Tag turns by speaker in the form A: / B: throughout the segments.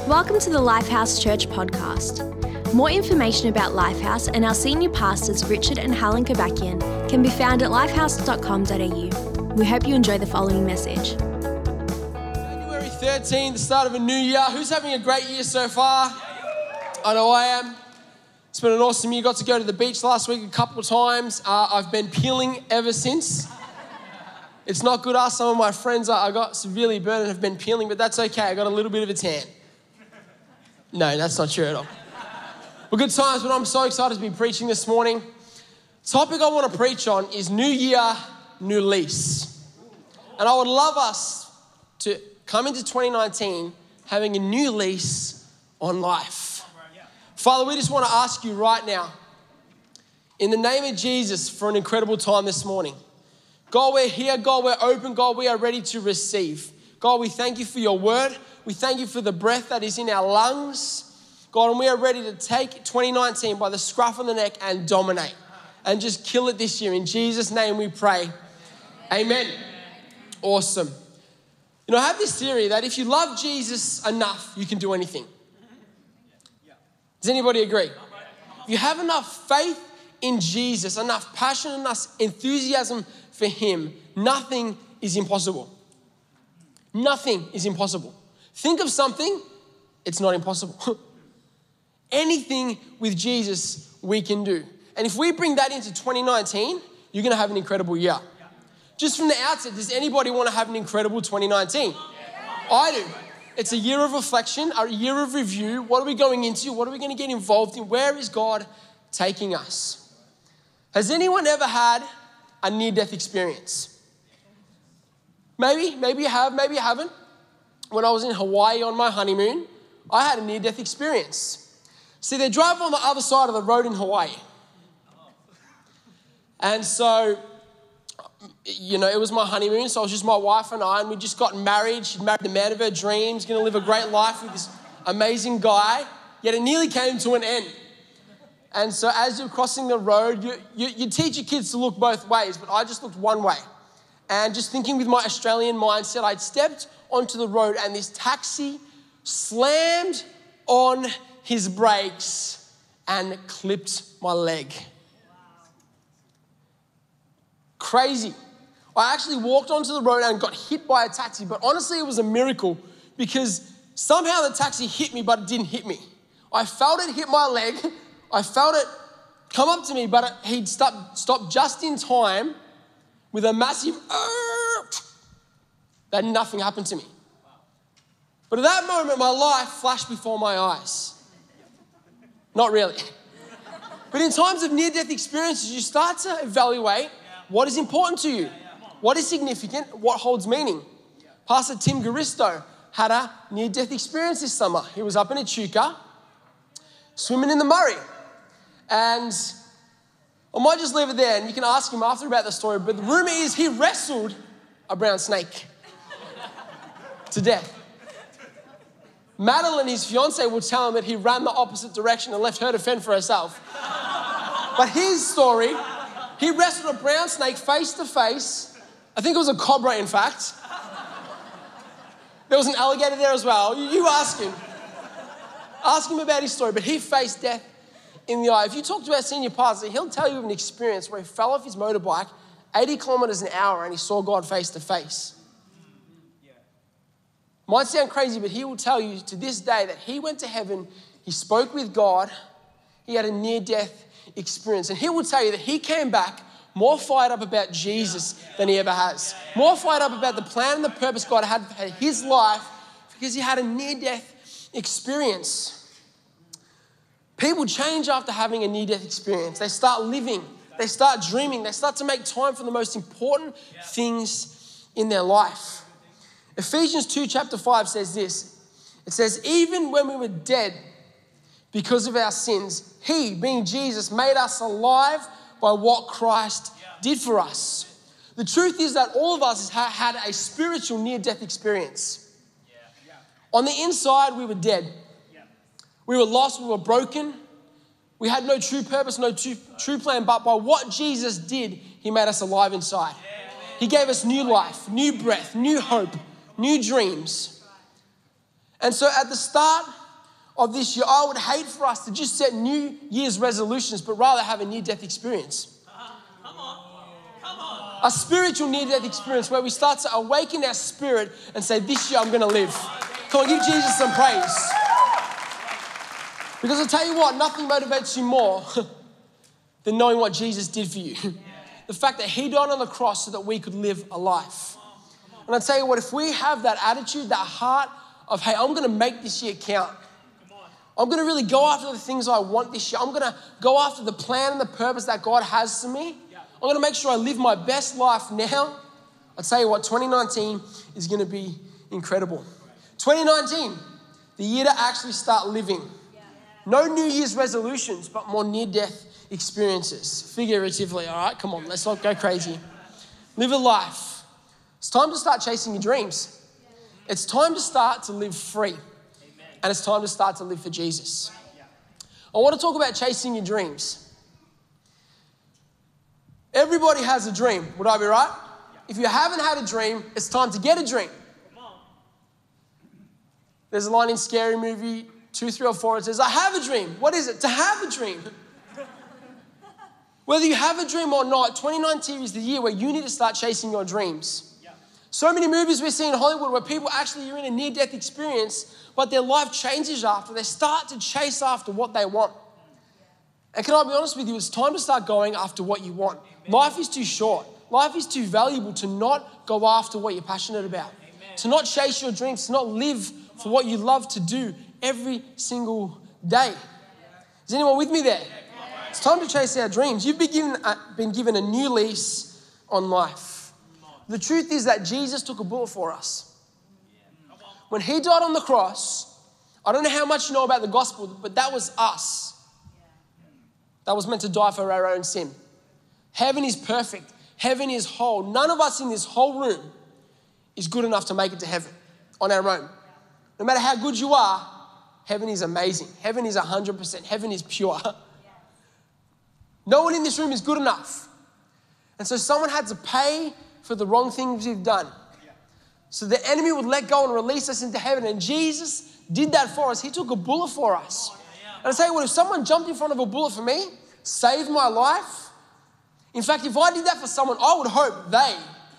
A: Welcome to the Lifehouse Church podcast. More information about Lifehouse and our senior pastors Richard and Helen Kobakian can be found at lifehouse.com.au. We hope you enjoy the following message.
B: January 13, the start of a new year. Who's having a great year so far? I know I am. It's been an awesome year. Got to go to the beach last week a couple of times. I've been peeling ever since. It's not good. Some of my friends I got severely burned and have been peeling, but that's okay. I got a little bit of a tan. No, that's not true at all. Well, good times, but I'm so excited to be preaching this morning. The topic I want to preach on is New Year, New Lease. And I would love us to come into 2019 having a new lease on life. Father, we just want to ask you right now, in the name of Jesus, for an incredible time this morning. God, we're here. God, we're open. God, we are ready to receive. God, we thank you for your word. We thank you for the breath that is in our lungs. God, and we are ready to take 2019 by the scruff of the neck and dominate and just kill it this year. In Jesus' name we pray. Amen. Awesome. You know, I have this theory that if you love Jesus enough, you can do anything. Does anybody agree? If you have enough faith in Jesus, enough passion, enough enthusiasm for him, nothing is impossible. Nothing is impossible. Think of something, it's not impossible. Anything with Jesus we can do. And if we bring that into 2019, you're going to have an incredible year. Just from the outset, does anybody want to have an incredible 2019? I do. It's a year of reflection, a year of review. What are we going into? What are we going to get involved in? Where is God taking us? Has anyone ever had a near-death experience? Maybe you have, maybe you haven't. When I was in Hawaii on my honeymoon, I had a near-death experience. See, they drive on the other side of the road in Hawaii. And so, you know, it was my honeymoon, so it was just my wife and I, and we just got married. She'd married the man of her dreams, going to live a great life with this amazing guy, yet it nearly came to an end. And so as you're crossing the road, you teach your kids to look both ways, but I just looked one way. And just thinking with my Australian mindset, I'd stepped onto the road and this taxi slammed on his brakes and clipped my leg. Crazy. I actually walked onto the road and got hit by a taxi, but honestly, it was a miracle because somehow the taxi hit me, but it didn't hit me. I felt it hit my leg. I felt it come up to me, but he'd stopped just in time with a massive that nothing happened to me. But at that moment, my life flashed before my eyes. Not really. But in times of near-death experiences, you start to evaluate what is important to you, what is significant, what holds meaning. Pastor Tim Garisto had a near-death experience this summer. He was up in Echuca, swimming in the Murray. And I might just leave it there, and you can ask him after about the story, but the rumor is he wrestled a brown snake to death. Madeline, his fiance, will tell him that he ran the opposite direction and left her to fend for herself. But his story, he wrestled a brown snake face to face. I think it was a cobra, in fact. There was an alligator there as well. You ask him. Ask him about his story, but he faced death in the eye. If you talk to our senior pastor, he'll tell you of an experience where he fell off his motorbike 80 kilometers an hour and he saw God face to face. Might sound crazy, but he will tell you to this day that he went to heaven, he spoke with God, he had a near-death experience. And he will tell you that he came back more fired up about Jesus than he ever has. More fired up about the plan and the purpose God had for his life because he had a near-death experience. People change after having a near-death experience. They start living, they start dreaming, they start to make time for the most important things in their life. Ephesians 2 chapter 5 says this. It says, even when we were dead because of our sins, he, being Jesus, made us alive by what Christ did for us. The truth is that all of us had a spiritual near-death experience. On the inside, we were dead. We were lost, we were broken. We had no true purpose, no true plan, but by what Jesus did, he made us alive inside. He gave us new life, new breath, new hope, new dreams. And so at the start of this year, I would hate for us to just set New Year's resolutions, but rather have a near-death experience. A spiritual near-death experience where we start to awaken our spirit and say, this year I'm going to live. Come on, give Jesus some praise. Because I'll tell you what, nothing motivates you more than knowing what Jesus did for you. The fact that he died on the cross so that we could live a life. And I'll tell you what, if we have that attitude, that heart of, hey, I'm going to make this year count. I'm going to really go after the things I want this year. I'm going to go after the plan and the purpose that God has for me. I'm going to make sure I live my best life now. I'll tell you what, 2019 is going to be incredible. 2019, the year to actually start living. No New Year's resolutions, but more near-death experiences. Figuratively, all right? Come on, let's not go crazy. Live a life. It's time to start chasing your dreams. It's time to start to live free. And it's time to start to live for Jesus. I want to talk about chasing your dreams. Everybody has a dream. Would I be right? If you haven't had a dream, it's time to get a dream. There's a line in Scary Movie 2, 3, or 4. It says, I have a dream. What is it? To have a dream. Whether you have a dream or not, 2019 is the year where you need to start chasing your dreams. So many movies we see in Hollywood where people actually are in a near-death experience, but their life changes after. They start to chase after what they want. And can I be honest with you? It's time to start going after what you want. Life is too short. Life is too valuable to not go after what you're passionate about. To not chase your dreams, to not live for what you love to do every single day. Is anyone with me there? It's time to chase our dreams. You've been given a new lease on life. The truth is that Jesus took a bullet for us. When he died on the cross, I don't know how much you know about the gospel, but that was us. That was meant to die for our own sin. Heaven is perfect. Heaven is whole. None of us in this whole room is good enough to make it to heaven on our own. No matter how good you are, heaven is amazing. Heaven is 100%. Heaven is pure. No one in this room is good enough. And so someone had to pay for the wrong things we've done. So the enemy would let go and release us into heaven. And Jesus did that for us. He took a bullet for us. And I tell you what, if someone jumped in front of a bullet for me, saved my life, in fact, if I did that for someone, I would hope they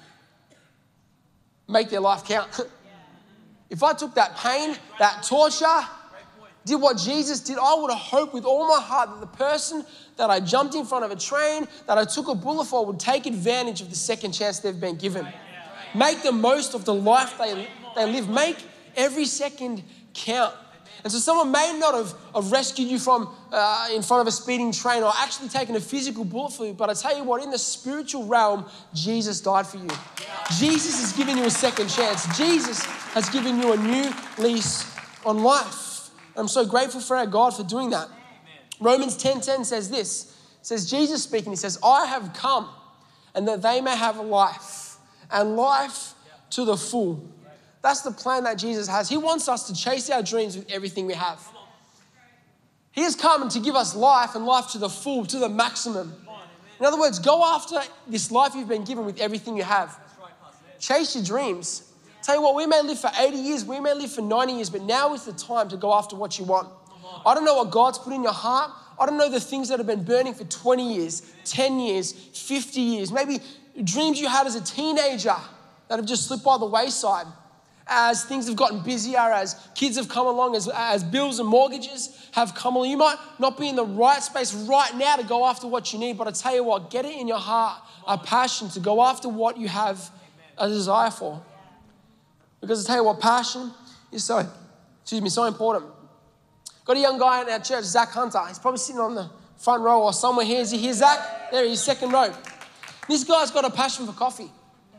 B: make their life count. If I took that pain, that torture, did what Jesus did, I would have hoped with all my heart that the person that I jumped in front of a train, that I took a bullet for, would take advantage of the second chance they've been given. Make the most of the life they live. Make every second count. And so someone may not have rescued you from in front of a speeding train or actually taken a physical bullet for you, but I tell you what, in the spiritual realm, Jesus died for you. Jesus has given you a second chance. Jesus has given you a new lease on life. I'm so grateful for our God for doing that. Romans 10:10 says this. It says, Jesus speaking, he says, I have come and that they may have a life, and life to the full. That's the plan that Jesus has. He wants us to chase our dreams with everything we have. He has come to give us life, and life to the full, to the maximum. In other words, go after this life you've been given with everything you have. Chase your dreams. Tell you what, we may live for 80 years, we may live for 90 years, but now is the time to go after what you want. I don't know what God's put in your heart. I don't know the things that have been burning for 20 years, 10 years, 50 years, maybe dreams you had as a teenager that have just slipped by the wayside. As things have gotten busier, as kids have come along, as bills and mortgages have come along. You might not be in the right space right now to go after what you need, but I tell you what, get it in your heart, a passion to go after what you have a desire for. Because I tell you what, passion is so important. Got a young guy in our church, Zach Hunter. He's probably sitting on the front row or somewhere here. Is he here, Zach? There he is, second row. This guy's got a passion for coffee.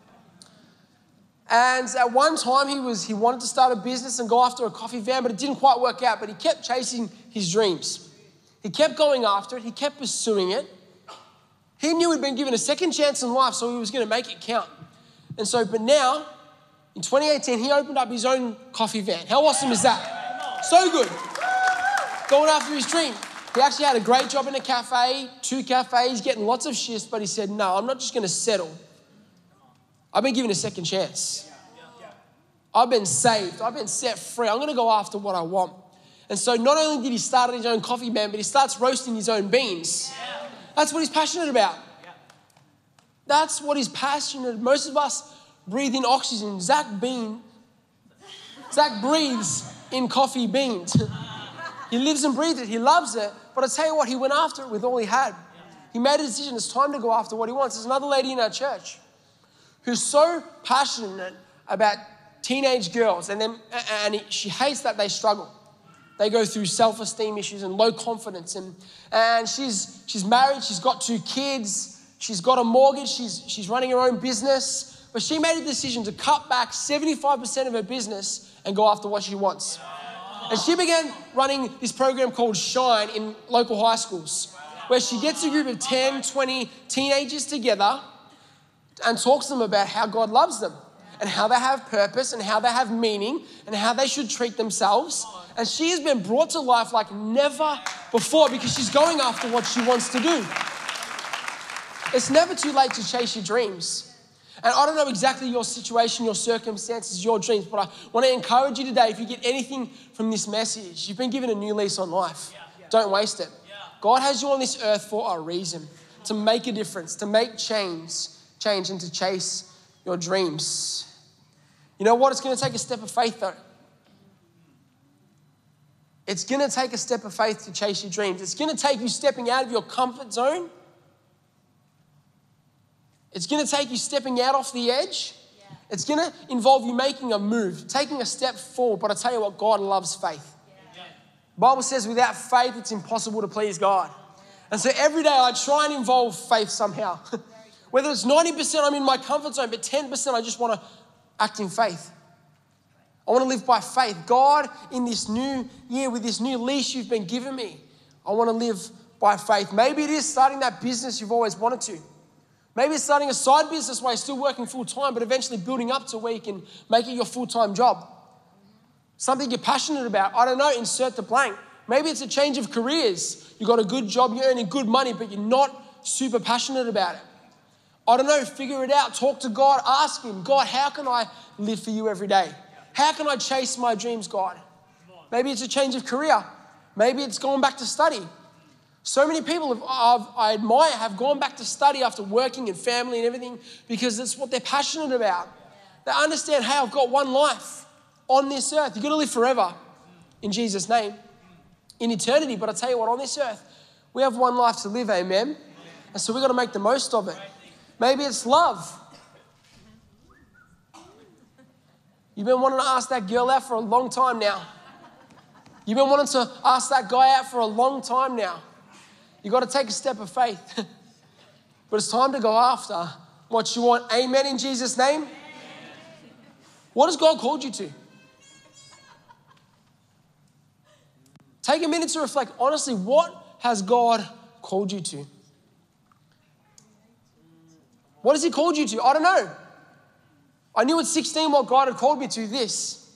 B: And at one time, he wanted to start a business and go after a coffee van, but it didn't quite work out. But he kept chasing his dreams. He kept going after it. He kept pursuing it. He knew he'd been given a second chance in life, so he was going to make it count. And so, but now, in 2018, he opened up his own coffee van. How awesome is that? So good. Going after his dream. He actually had a great job in a cafe, 2 cafes, getting lots of shifts, but he said, no, I'm not just going to settle. I've been given a second chance. I've been saved. I've been set free. I'm going to go after what I want. And so not only did he start his own coffee man, but he starts roasting his own beans. Yeah. That's what he's passionate about. Yeah. That's what he's passionate about. Most of us breathe in oxygen. Zach breathes in coffee beans. He lives and breathes it. He loves it. But I tell you what, he went after it with all he had. He made a decision. It's time to go after what he wants. There's another lady in our church who's so passionate about teenage girls, and she hates that they struggle. They go through self-esteem issues and low confidence, and she's married. She's got 2 kids. She's got a mortgage. She's running her own business, but she made a decision to cut back 75% of her business and go after what she wants. And she began running this program called Shine in local high schools, where she gets a group of 10, 20 teenagers together and talks to them about how God loves them and how they have purpose and how they have meaning and how they should treat themselves. And she has been brought to life like never before because she's going after what she wants to do. It's never too late to chase your dreams. And I don't know exactly your situation, your circumstances, your dreams, but I want to encourage you today, if you get anything from this message, you've been given a new lease on life. Don't waste it. God has you on this earth for a reason, to make a difference, to make change and to chase your dreams. You know what? It's going to take a step of faith though. It's going to take a step of faith to chase your dreams. It's going to take you stepping out of your comfort zone. It's going to take you stepping out off the edge. Yeah. It's going to involve you making a move, taking a step forward. But I tell you what, God loves faith. Yeah. The Bible says without faith, it's impossible to please God. And so every day I try and involve faith somehow. Whether it's 90% I'm in my comfort zone, but 10% I just want to act in faith. I want to live by faith. God, in this new year, with this new leash you've been giving me, I want to live by faith. Maybe it is starting that business you've always wanted to. Maybe it's starting a side business where you're still working full-time, but eventually building up to where you can make it your full-time job. Something you're passionate about. I don't know, insert the blank. Maybe it's a change of careers. You've got a good job, you're earning good money, but you're not super passionate about it. I don't know, figure it out. Talk to God, ask him, God, how can I live for you every day? How can I chase my dreams, God? Maybe it's a change of career. Maybe it's going back to study. So many people I admire have gone back to study after working and family and everything because it's what they're passionate about. They understand, hey, I've got one life on this earth. You've got to live forever in Jesus' name, in eternity. But I tell you what, on this earth, we have one life to live, amen? And so we've got to make the most of it. Maybe it's love. You've been wanting to ask that girl out for a long time now. You've been wanting to ask that guy out for a long time now. You've got to take a step of faith. But it's time to go after what you want. Amen in Jesus' name. What has God called you to? Take a minute to reflect. Honestly, what has God called you to? What has he called you to? I don't know. I knew at 16 what God had called me to, this.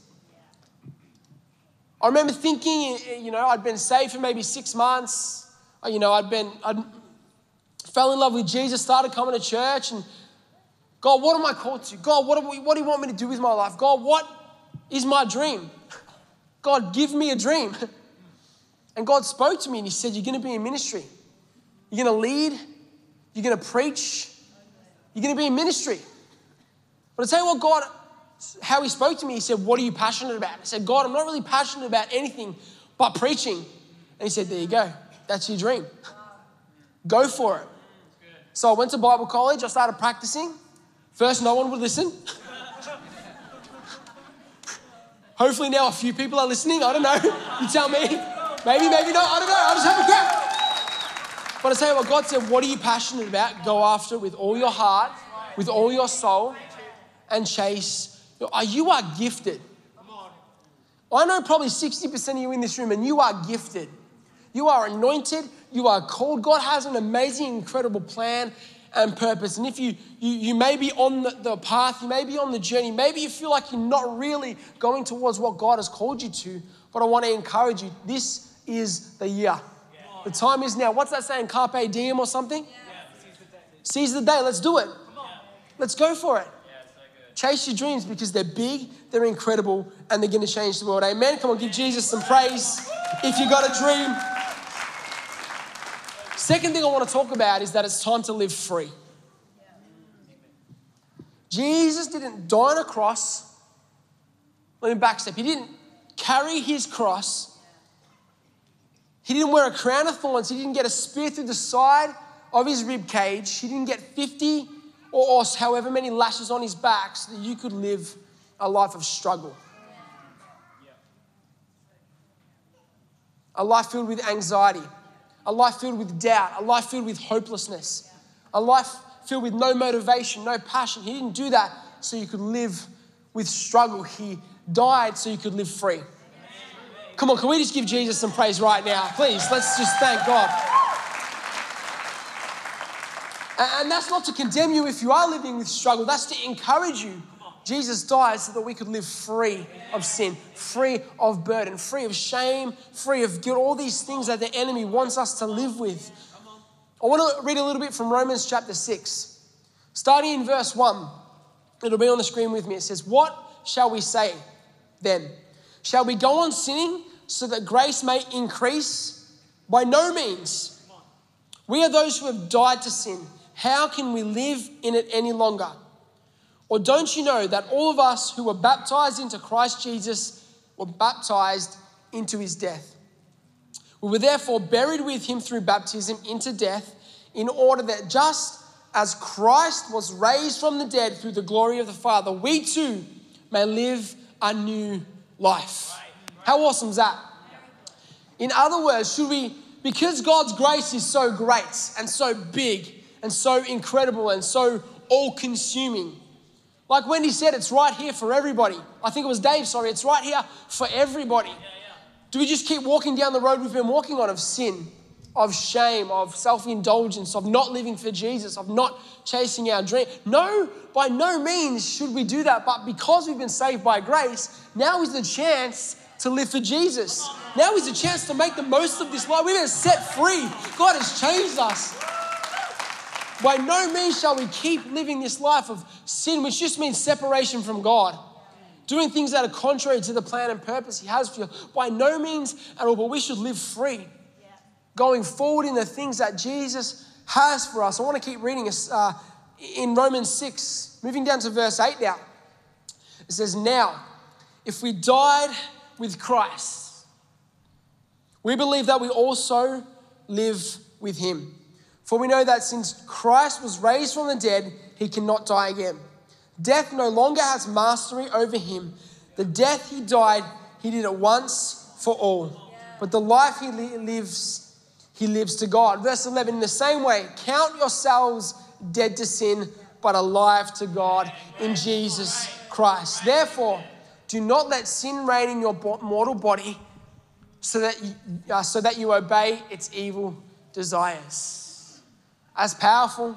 B: I remember thinking, I'd been saved for maybe 6 months. I fell in love with Jesus, started coming to church, and God, what am I called to? God, what do you want me to do with my life? God, what is my dream? God, give me a dream. And God spoke to me and he said, you're going to be in ministry. You're going to lead. You're going to preach. You're going to be in ministry. But I tell you what, God, how he spoke to me, he said, what are you passionate about? I said, God, I'm not really passionate about anything but preaching. And he said, there you go. That's your dream. Go for it. So I went to Bible college. I started practicing. First, no one would listen. Hopefully now a few people are listening. I don't know. You tell me. Maybe not. I don't know. I'll just have a crack. But I tell you what, God said, what are you passionate about? Go after it with all your heart, with all your soul, and chase. You are gifted. I know probably 60% of you in this room, and you are gifted. You are anointed. You are called. God has an amazing, incredible plan and purpose. And if you may be on the path, you may be on the journey, maybe you feel like you're not really going towards what God has called you to, but I want to encourage you. This is the year. The time is now. What's that saying? Carpe diem or something? Seize the day. Let's do it. Let's go for it. Chase your dreams because they're big, they're incredible, and they're going to change the world. Amen? Come on, give Jesus some praise if you got a dream. Second thing I want to talk about is that it's time to live free. Jesus didn't die on a cross. Let me backstep. He didn't carry his cross. He didn't wear a crown of thorns. He didn't get a spear through the side of his rib cage. He didn't get 50 or however many lashes on his back so that you could live a life of struggle. A life filled with anxiety. A life filled with doubt. A life filled with hopelessness. A life filled with no motivation, no passion. He didn't do that so you could live with struggle. He died so you could live free. Come on, can we just give Jesus some praise right now? Please, let's just thank God. And that's not to condemn you if you are living with struggle. That's to encourage you. Jesus died so that we could live free of sin, free of burden, free of shame, free of guilt, all these things that the enemy wants us to live with. I want to read a little bit from Romans chapter 6. Starting in verse 1. It'll be on the screen with me. It says, "What shall we say then? Shall we go on sinning so that grace may increase? By no means. We are those who have died to sin. How can we live in it any longer? Or don't you know that all of us who were baptized into Christ Jesus were baptized into his death? We were therefore buried with him through baptism into death, in order that just as Christ was raised from the dead through the glory of the Father, we too may live a new life." How awesome is that? In other words, because God's grace is so great and so big and so incredible and so all-consuming, like Wendy said, it's right here for everybody. I think it was Dave, sorry. It's right here for everybody. Do we just keep walking down the road we've been walking on of sin, of shame, of self-indulgence, of not living for Jesus, of not chasing our dream? No, by no means should we do that. But because we've been saved by grace, now is the chance to live for Jesus. Now is the chance to make the most of this life. We've been set free. God has changed us. By no means shall we keep living this life of sin, which just means separation from God. Doing things that are contrary to the plan and purpose he has for you. By no means at all, but we should live free. Going forward in the things that Jesus has for us. I want to keep reading in Romans 6, moving down to verse 8 now. It says, "Now, if we died with Christ, we believe that we also live with him. For we know that since Christ was raised from the dead, he cannot die again. Death no longer has mastery over him. The death he died, he did it once for all. But the life he lives to God." Verse 11, "In the same way, count yourselves dead to sin, but alive to God in Jesus Christ. Therefore, do not let sin reign in your mortal body so that you obey its evil desires." As powerful.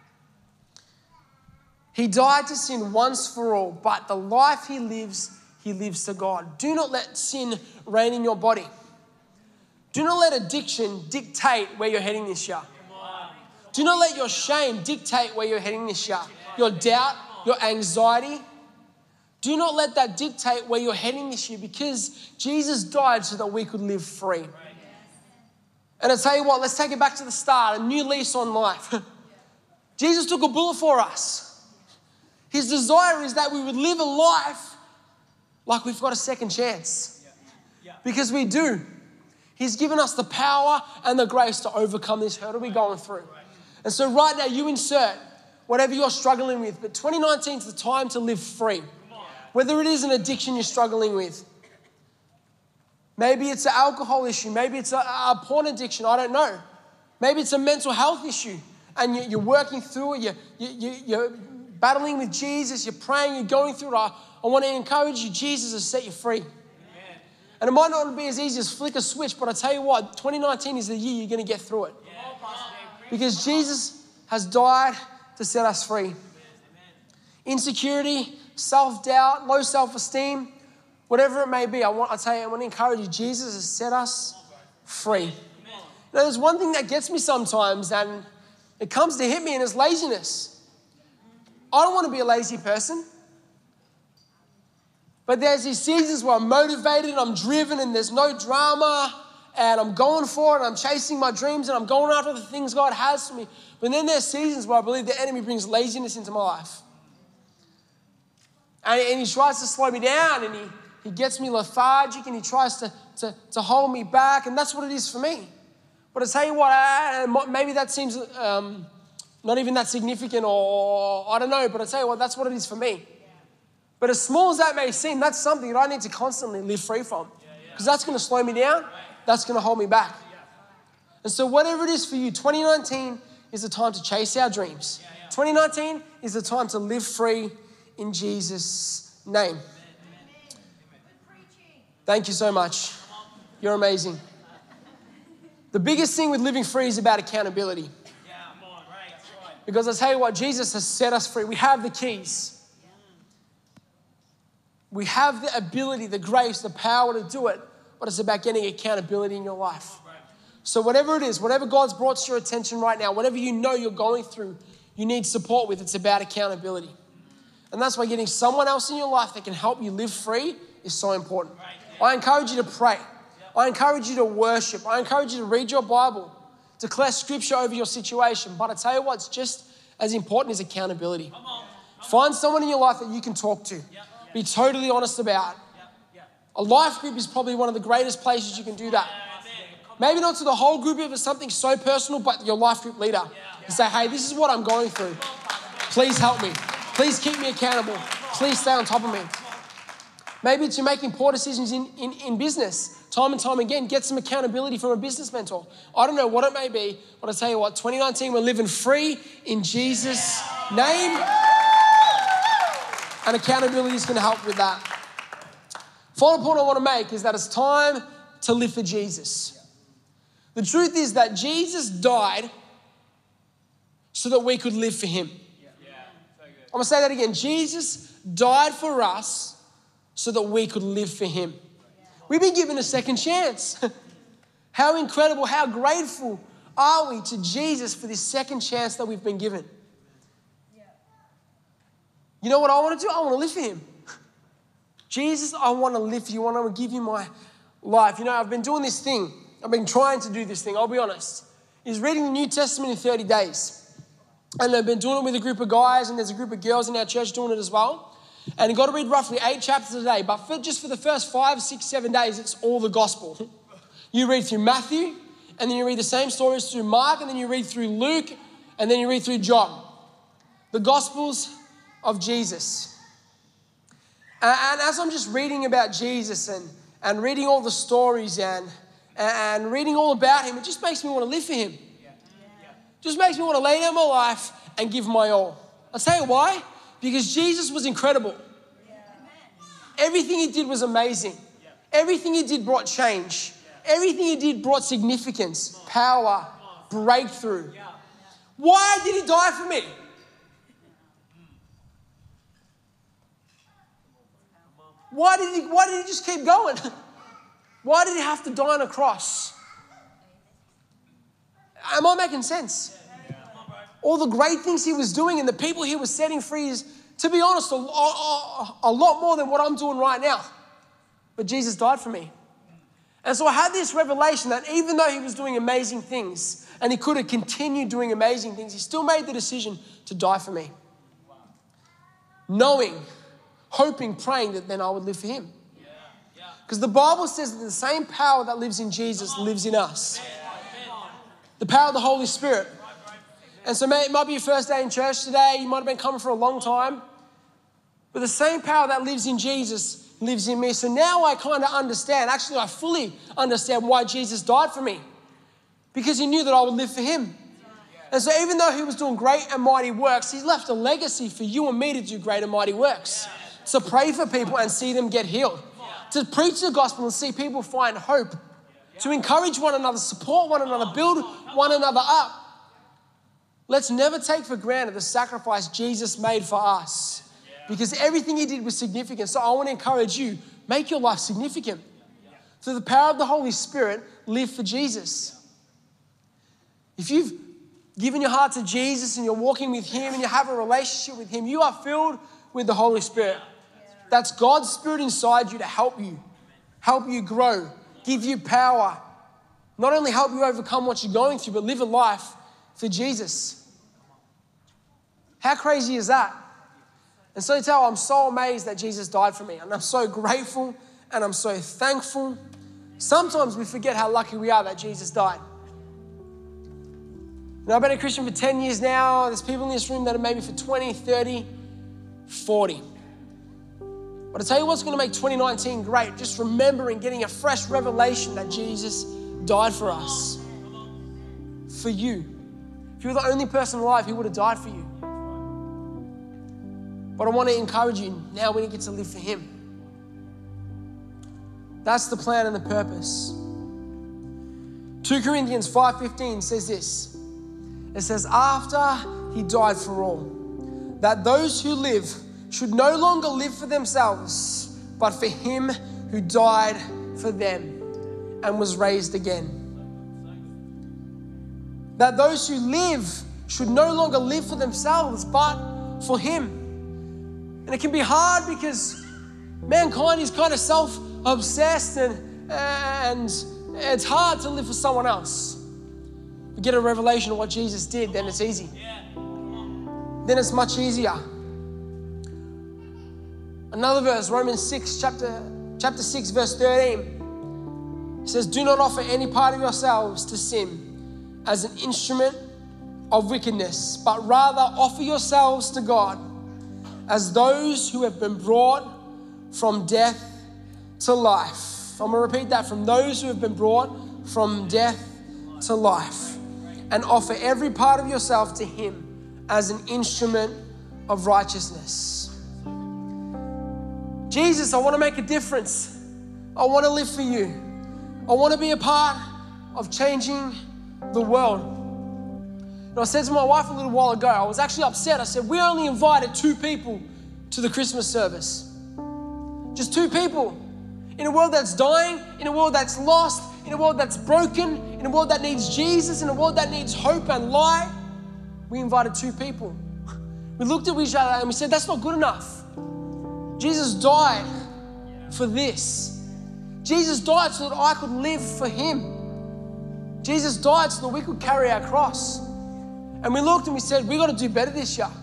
B: He died to sin once for all, but the life he lives to God. Do not let sin reign in your body. Do not let addiction dictate where you're heading this year. Do not let your shame dictate where you're heading this year. Your doubt, your anxiety. Do not let that dictate where you're heading this year, because Jesus died so that we could live free. And I tell you what, let's take it back to the start, a new lease on life. Jesus took a bullet for us. His desire is that we would live a life like we've got a second chance. Because we do. He's given us the power and the grace to overcome this hurdle we're going through. And so right now, you insert whatever you're struggling with, but 2019 is the time to live free. Whether it is an addiction you're struggling with, maybe it's an alcohol issue. Maybe it's a porn addiction. I don't know. Maybe it's a mental health issue and you're working through it. You're battling with Jesus. You're praying. You're going through it. I want to encourage you. Jesus has set you free. Amen. And it might not be as easy as flick a switch, but I tell you what, 2019 is the year you're going to get through it. Because Jesus has died to set us free. Insecurity, self-doubt, low self-esteem, whatever it may be, I want to encourage you, Jesus has set us free. Now, there's one thing that gets me sometimes, and it comes to hit me, and it's laziness. I don't want to be a lazy person. But there's these seasons where I'm motivated and I'm driven and there's no drama and I'm going for it and I'm chasing my dreams and I'm going after the things God has for me. But then there's seasons where I believe the enemy brings laziness into my life. And he tries to slow me down and he gets me lethargic and he tries to hold me back. And that's what it is for me. But I tell you what, maybe that seems not even that significant or I don't know, but I tell you what, that's what it is for me. But as small as that may seem, that's something that I need to constantly live free from. Because that's going to slow me down. That's going to hold me back. And so whatever it is for you, 2019 is the time to chase our dreams. 2019 is the time to live free in Jesus' name. Thank you so much. You're amazing. The biggest thing with living free is about accountability. Because I tell you what, Jesus has set us free. We have the keys. We have the ability, the grace, the power to do it, but it's about getting accountability in your life. So whatever it is, whatever God's brought to your attention right now, whatever you know you're going through, you need support with, it's about accountability. And that's why getting someone else in your life that can help you live free is so important. I encourage you to pray. I encourage you to worship. I encourage you to read your Bible, declare scripture over your situation. But I tell you what's just as important is accountability. Find someone in your life that you can talk to. Be totally honest about. A life group is probably one of the greatest places you can do that. Maybe not to the whole group if it's something so personal, but your life group leader. And say, hey, this is what I'm going through. Please help me. Please keep me accountable. Please stay on top of me. Maybe it's you're making poor decisions in business. Time and time again, get some accountability from a business mentor. I don't know what it may be, but I tell you what, 2019, we're living free in Jesus' name. And accountability is going to help with that. Final point I want to make is that it's time to live for Jesus. The truth is that Jesus died so that we could live for him. I'm going to say that again. Jesus died for us so that we could live for him. We've been given a second chance. How incredible, how grateful are we to Jesus for this second chance that we've been given? You know what I want to do? I want to live for him. Jesus, I want to live for you. I want to give you my life. You know, I've been doing this thing. I've been trying to do this thing, I'll be honest. Is reading the New Testament in 30 days. And I've been doing it with a group of guys, and there's a group of girls in our church doing it as well. And you've got to read roughly 8 chapters a day. But just for the first 5, 6, 7 days, it's all the gospel. You read through Matthew, and then you read the same stories through Mark, and then you read through Luke, and then you read through John. The Gospels of Jesus. And as I'm just reading about Jesus and reading all the stories and reading all about him, it just makes me want to live for him. Just makes me want to lay down my life and give my all. I'll tell you why. Because Jesus was incredible. Everything he did was amazing. Everything he did brought change. Everything he did brought significance, power, breakthrough. Why did he die for me? Why did he just keep going? Why did he have to die on a cross? Am I making sense? All the great things he was doing and the people he was setting free is, to be honest, a lot more than what I'm doing right now. But Jesus died for me. And so I had this revelation that even though he was doing amazing things and he could have continued doing amazing things, he still made the decision to die for me. Knowing, hoping, praying that then I would live for him. Because the Bible says that the same power that lives in Jesus lives in us. The power of the Holy Spirit. And so it might be your first day in church today. You might have been coming for a long time. But the same power that lives in Jesus lives in me. So now I kind of understand. Actually, I fully understand why Jesus died for me. Because he knew that I would live for him. And so even though he was doing great and mighty works, he left a legacy for you and me to do great and mighty works. To pray for people and see them get healed. To preach the gospel and see people find hope. To encourage one another, support one another, build one another up. Let's never take for granted the sacrifice Jesus made for us. Because everything he did was significant. So I want to encourage you, make your life significant. Through the power of the Holy Spirit, live for Jesus. If you've given your heart to Jesus and you're walking with him and you have a relationship with him, you are filled with the Holy Spirit. That's God's Spirit inside you to help you grow, give you power. Not only help you overcome what you're going through, but live a life for Jesus. How crazy is that? And so I'm so amazed that Jesus died for me. And I'm so grateful and I'm so thankful. Sometimes we forget how lucky we are that Jesus died. I've been a Christian for 10 years now. There's people in this room that are maybe for 20, 30, 40. But I tell you what's going to make 2019 great, just remembering, getting a fresh revelation that Jesus died for us. For you. If you were the only person alive, he would have died for you. But I want to encourage you, now we get to live for him. That's the plan and the purpose. 2 Corinthians 5:15 says this. It says, after he died for all, that those who live should no longer live for themselves, but for him who died for them and was raised again. That those who live should no longer live for themselves, but for him. And it can be hard because mankind is kind of self-obsessed and it's hard to live for someone else. If you get a revelation of what Jesus did, then it's easy. Then it's much easier. Another verse, Romans 6, chapter 6, verse 13. It says, do not offer any part of yourselves to sin as an instrument of wickedness, but rather offer yourselves to God as those who have been brought from death to life. I'm going to repeat that, from those who have been brought from death to life. And offer every part of yourself to him as an instrument of righteousness. Jesus, I want to make a difference. I want to live for you. I want to be a part of changing the world. And I said to my wife a little while ago, I was actually upset. I said, we only invited 2 people to the Christmas service. Just 2 people. In a world that's dying, in a world that's lost, in a world that's broken, in a world that needs Jesus, in a world that needs hope and light, we invited 2 people. We looked at each other and we said, that's not good enough. Jesus died for this. Jesus died so that I could live for him. Jesus died so that we could carry our cross. And we looked and we said, we got to do better this year.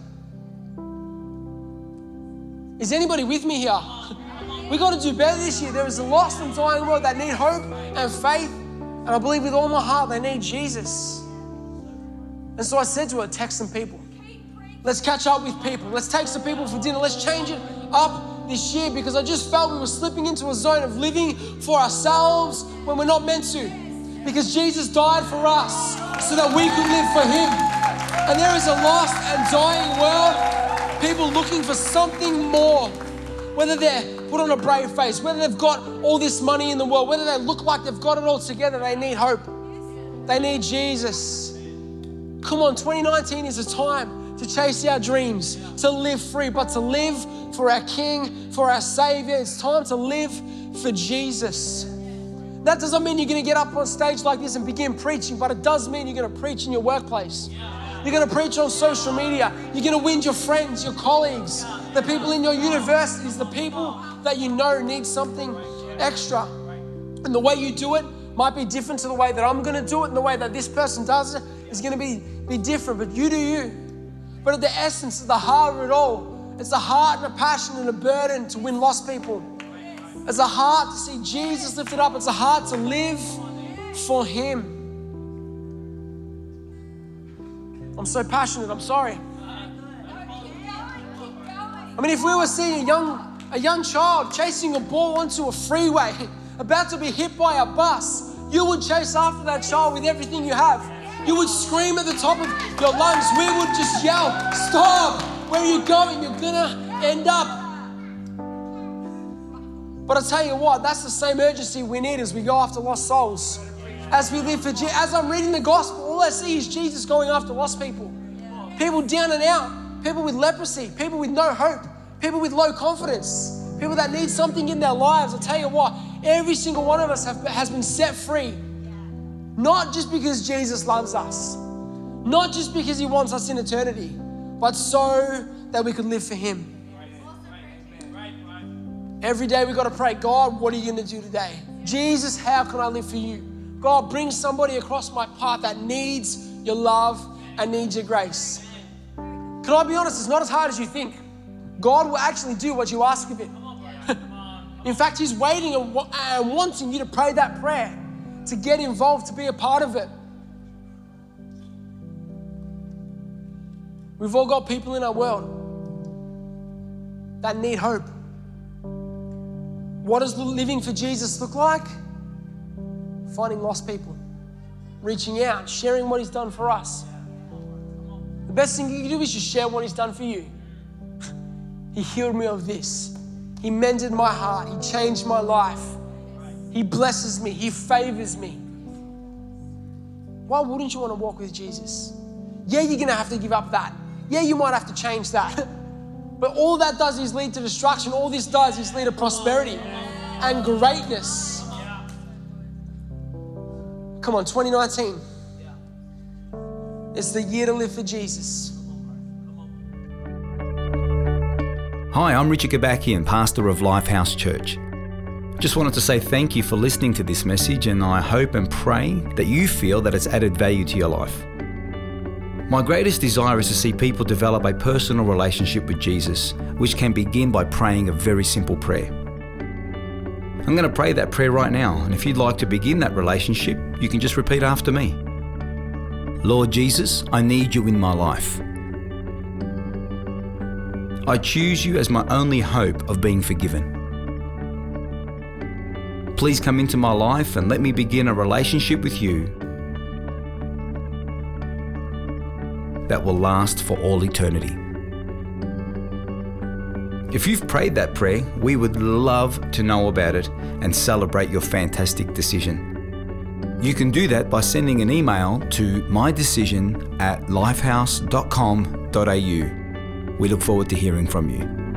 B: Is anybody with me here? We got to do better this year. There is a lost and dying world that need hope and faith. And I believe with all my heart they need Jesus. And so I said to her, text some people. Let's catch up with people. Let's take some people for dinner. Let's change it up this year, because I just felt we were slipping into a zone of living for ourselves when we're not meant to. Because Jesus died for us so that we could live for him. And there is a lost and dying world, people looking for something more. Whether they're put on a brave face, whether they've got all this money in the world, whether they look like they've got it all together, they need hope. They need Jesus. Come on, 2019 is a time to chase our dreams, to live free, but to live for our King, for our Savior. It's time to live for Jesus. That doesn't mean you're going to get up on stage like this and begin preaching, but it does mean you're going to preach in your workplace. You're going to preach on social media. You're going to win your friends, your colleagues, the people in your universities, the people that you know need something extra. And the way you do it might be different to the way that I'm going to do it, and the way that this person does it is going to be different, but you do you. But at the essence, at the heart of it all, it's a heart and a passion and a burden to win lost people. It's a heart to see Jesus lifted up. It's a heart to live for him. I'm so passionate, I'm sorry. I mean, if we were seeing a young child chasing a ball onto a freeway, about to be hit by a bus, you would chase after that child with everything you have. You would scream at the top of your lungs. We would just yell, stop, where are you going? You're gonna end up. But I tell you what, that's the same urgency we need as we go after lost souls. As we live for Jesus. As I'm reading the gospel, all I see is Jesus going after lost people. People down and out. People with leprosy. People with no hope. People with low confidence. People that need something in their lives. I'll tell you what, every single one of us has been set free. Not just because Jesus loves us. Not just because he wants us in eternity. But so that we could live for him. Every day we got to pray, God, what are you going to do today? Jesus, how can I live for you? God, bring somebody across my path that needs your love and needs your grace. Can I be honest? It's not as hard as you think. God will actually do what you ask of him. In fact, he's waiting and wanting you to pray that prayer, to get involved, to be a part of it. We've all got people in our world that need hope. What does living for Jesus look like? Finding lost people, reaching out, sharing what he's done for us. The best thing you can do is just share what he's done for you. He healed me of this. He mended my heart. He changed my life. He blesses me. He favors me. Why wouldn't you want to walk with Jesus? Yeah, you're going to have to give up that. Yeah, you might have to change that. But all that does is lead to destruction. All this does is lead to prosperity and greatness. Come on, 2019. It's the year to live for Jesus.
C: Hi, I'm Richard Gabakian, pastor of Lifehouse Church. Just wanted to say thank you for listening to this message, and I hope and pray that you feel that it's added value to your life. My greatest desire is to see people develop a personal relationship with Jesus, which can begin by praying a very simple prayer. I'm going to pray that prayer right now, and if you'd like to begin that relationship, you can just repeat after me. Lord Jesus, I need you in my life. I choose you as my only hope of being forgiven. Please come into my life and let me begin a relationship with you that will last for all eternity. If you've prayed that prayer, we would love to know about it and celebrate your fantastic decision. You can do that by sending an email to mydecision@lifehouse.com.au. We look forward to hearing from you.